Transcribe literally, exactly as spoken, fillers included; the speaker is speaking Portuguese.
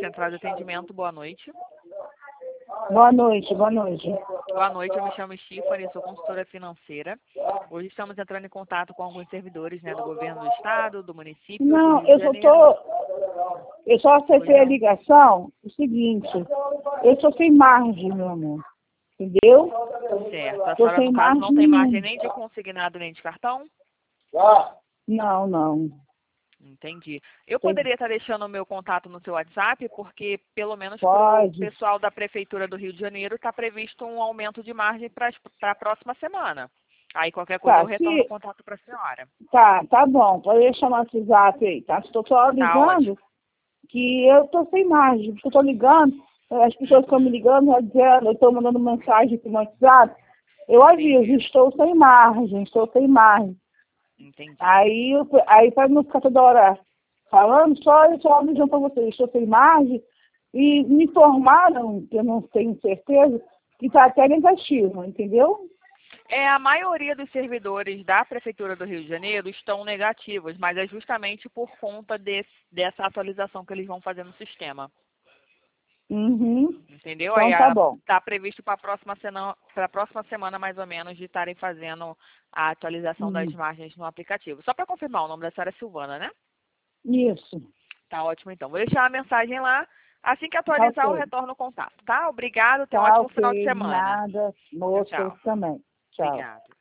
Central de Atendimento, boa noite. Boa noite, boa noite. Boa noite, eu me chamo Stephanie, sou consultora financeira. Hoje estamos entrando em contato com alguns servidores, né, do governo do estado, do município, Não, do Rio eu de só Janeiro. tô. Eu só acessei a ligação, o seguinte, eu sou sem margem, meu amor. Entendeu? Certo. A Tô senhora, sem no caso, não margem tem margem nenhuma. nem de consignado nem de cartão? Não, não. Entendi. Eu Tem- poderia estar deixando o meu contato no seu WhatsApp, porque pelo menos para o Pode. pessoal da Prefeitura do Rio de Janeiro está previsto um aumento de margem para a próxima semana. Aí qualquer coisa Tá, eu retorno o se... contato para a senhora. tá, tá bom. Pode deixar no WhatsApp aí, tá? Estou só Tá ótimo. avisando que eu tô sem margem, porque eu tô ligando, as pessoas estão me ligando, já dizendo, eu estou mandando mensagem aqui no WhatsApp, eu aviso, Entendi. estou sem margem, estou sem margem. Entendi. Aí, eu- aí para não ficar toda hora falando, só eu só avisando para vocês, estou sem margem, e me informaram, que eu não tenho certeza, que está até negativo, entendeu? É, a maioria dos servidores da Prefeitura do Rio de Janeiro estão negativos, mas é justamente por conta desse, dessa atualização que eles vão fazer no sistema. Uhum. Entendeu? Então Aí tá bom. está previsto para a próxima semana, para a próxima semana, mais ou menos, de estarem fazendo a atualização das Hum. margens no aplicativo. Só para confirmar, o nome da senhora é Silvana, né? Isso. Tá ótimo, então. Vou deixar a mensagem lá. Assim que Tá atualizar, eu ok. retorno o contato, tá? Obrigado, tenha um Tá ótimo final de ok, semana. nada. Tchau, Moço, tchau. também. Tchau. Obrigada.